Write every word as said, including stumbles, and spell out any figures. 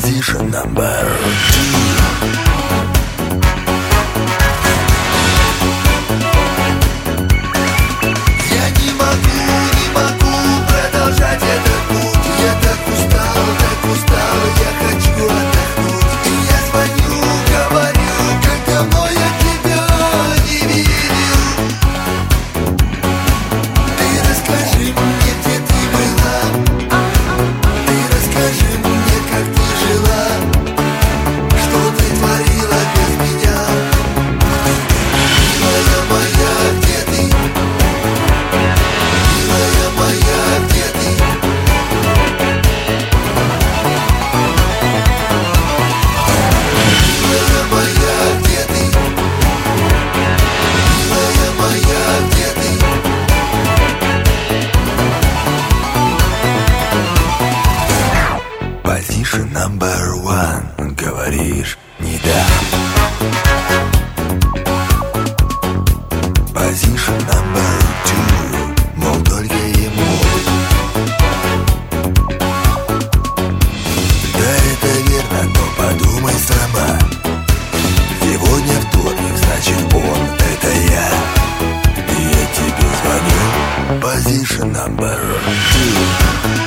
Position number two. Я не могу, не могу продолжать этот путь. Я так устал, так устал, я хочу отдохнуть. И я звоню, говорю, как давно я тебя не видел. Ты расскажи мне, где ты была. Ты расскажи мне, как ты жила. Что ты творила без меня. Милая моя, где ты? Милая моя, где ты? Милая моя, где ты? Милая моя, где ты? Position number one. Говоришь, не да. Position number two. Мол, только ему. Да, это верно, но подумай сама. Сегодня вторник, значит он, это я. И я тебе звоню. Position number two.